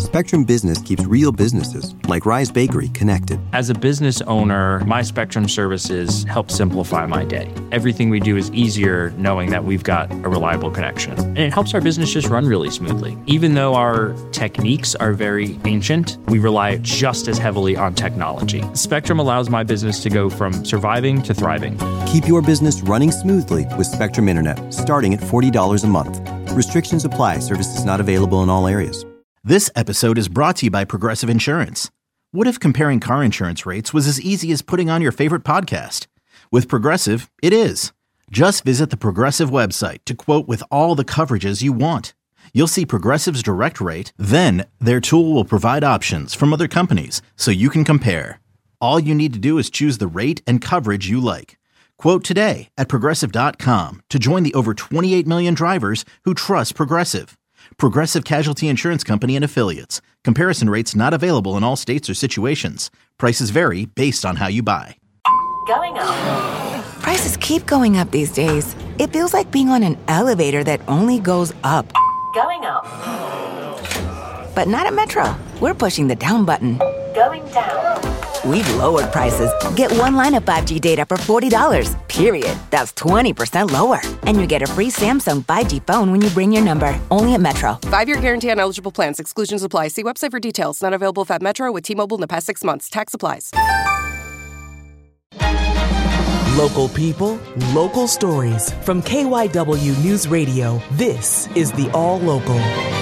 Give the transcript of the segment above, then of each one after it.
Spectrum Business keeps real businesses, like Rise Bakery, connected. As a business owner, my Spectrum services help simplify my day. Everything we do is easier knowing that we've got a reliable connection. And it helps our business just run really smoothly. Even though our techniques are very ancient, we rely just as heavily on technology. Spectrum allows my business to go from surviving to thriving. Keep your business running smoothly with Spectrum Internet, starting at $40 a month. Restrictions apply. Services not available in all areas. This episode is brought to you by Progressive Insurance. What if comparing car insurance rates was as easy as putting on your favorite podcast? With Progressive, it is. Just visit the Progressive website to quote with all the coverages you want. You'll see Progressive's direct rate, then their tool will provide options from other companies so you can compare. All you need to do is choose the rate and coverage you like. Quote today at Progressive.com to join the over 28 million drivers who trust Progressive. Progressive Casualty Insurance Company and Affiliates. Comparison rates not available in all states or situations. Prices vary based on how you buy. Going up. Prices keep going up these days. It feels like being on an elevator that only goes up. Going up. But not at Metro. We're pushing the down button. Going down. We've lowered prices. Get one line of 5G data for $40, period. That's 20% lower. And you get a free Samsung 5G phone when you bring your number. Only at Metro. 5-year guarantee on eligible plans. Exclusions apply. See website for details. Not available at Metro with T-Mobile in the past 6 months. Tax applies. Local people, local stories. From KYW News Radio, this is the All Local.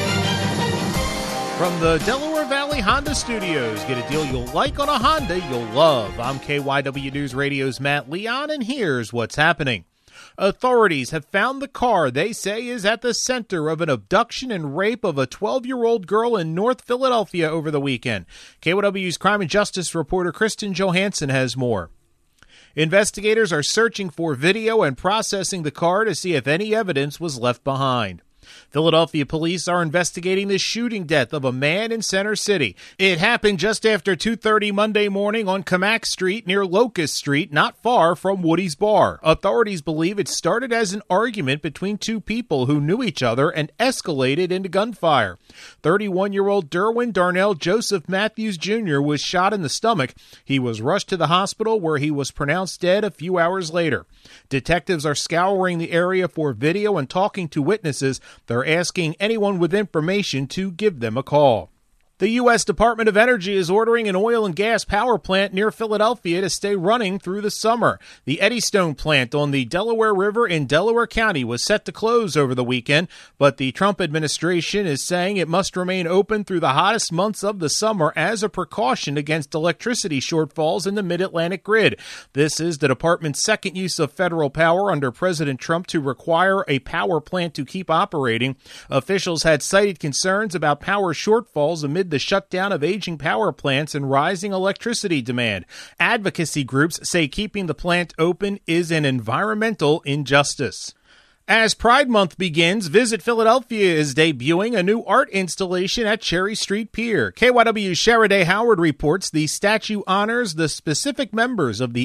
From the Delaware Valley Honda Studios, get a deal you'll like on a Honda you'll love. I'm KYW News Radio's Matt Leon, and here's what's happening. Authorities have found the car they say is at the center of an abduction and rape of a 12-year-old girl in North Philadelphia over the weekend. KYW's crime and justice reporter Kristen Johansson has more. Investigators are searching for video and processing the car to see if any evidence was left behind. Philadelphia police are investigating the shooting death of a man in Center City. It happened just after 2:30 Monday morning on Camac Street near Locust Street, not far from Woody's Bar. Authorities believe it started as an argument between two people who knew each other and escalated into gunfire. 31-year-old Derwin Darnell Joseph Matthews Jr. was shot in the stomach. He was rushed to the hospital where he was pronounced dead a few hours later. Detectives are scouring the area for video and talking to witnesses. They're asking anyone with information to give them a call. The U.S. Department of Energy is ordering an oil and gas power plant near Philadelphia to stay running through the summer. The Eddystone plant on the Delaware River in Delaware County was set to close over the weekend, but the Trump administration is saying it must remain open through the hottest months of the summer as a precaution against electricity shortfalls in the mid-Atlantic grid. This is the department's second use of federal power under President Trump to require a power plant to keep operating. Officials had cited concerns about power shortfalls amid the shutdown of aging power plants and rising electricity demand. Advocacy groups say keeping the plant open is an environmental injustice. As Pride Month begins, Visit Philadelphia is debuting a new art installation at Cherry Street Pier. KYW's Sheriday Howard reports the statue honors the specific members of the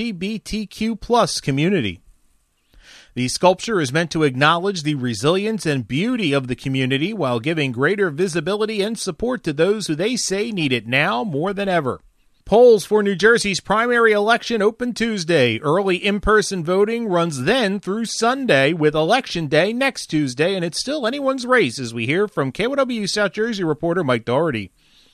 LGBTQ+ community. The sculpture is meant to acknowledge the resilience and beauty of the community while giving greater visibility and support to those who they say need it now more than ever. Polls for New Jersey's primary election open Tuesday. Early in-person voting runs then through Sunday, with Election Day next Tuesday, and it's still anyone's race, as we hear from KYW South Jersey reporter Mike Doherty.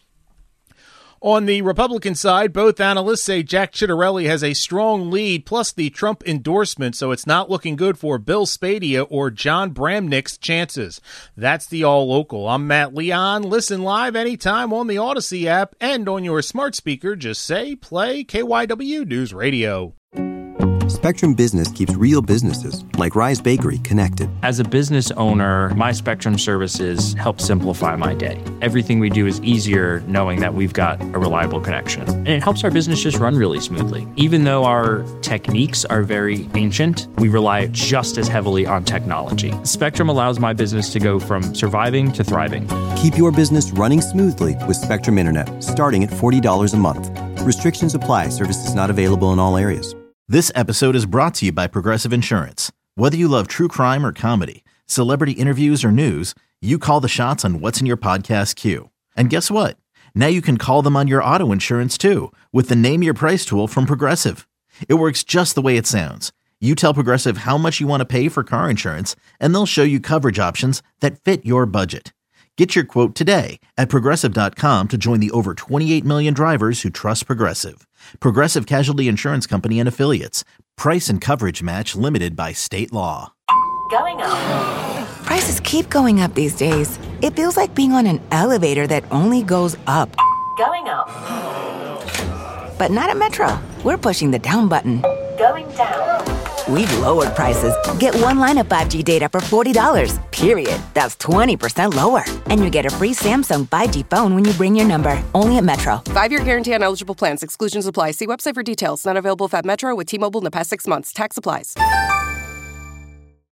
On the Republican side, both analysts say Jack Ciattarelli has a strong lead, plus the Trump endorsement, so it's not looking good for Bill Spadea or John Bramnick's chances. That's the All Local. I'm Matt Leon. Listen live anytime on the Odyssey app and on your smart speaker. Just say, play KYW News Radio. Spectrum Business keeps real businesses, like Rise Bakery, connected. As a business owner, my Spectrum services help simplify my day. Everything we do is easier knowing that we've got a reliable connection. And it helps our business just run really smoothly. Even though our techniques are very ancient, we rely just as heavily on technology. Spectrum allows my business to go from surviving to thriving. Keep your business running smoothly with Spectrum Internet, starting at $40 a month. Restrictions apply. Services not available in all areas. This episode is brought to you by Progressive Insurance. Whether you love true crime or comedy, celebrity interviews or news, you call the shots on what's in your podcast queue. And guess what? Now you can call them on your auto insurance too with the Name Your Price tool from Progressive. It works just the way it sounds. You tell Progressive how much you want to pay for car insurance, and they'll show you coverage options that fit your budget. Get your quote today at Progressive.com to join the over 28 million drivers who trust Progressive. Progressive Casualty Insurance Company and Affiliates. Price and coverage match limited by state law. Going up. Prices keep going up these days. It feels like being on an elevator that only goes up. Going up. But not at Metro. We're pushing the down button. Going down. We've lowered prices. Get one line of 5G data for $40, period. That's 20% lower. And you get a free Samsung 5G phone when you bring your number. Only at Metro. 5-year guarantee on eligible plans. Exclusions apply. See website for details. Not available if at Metro with T-Mobile in the past 6 months. Tax applies.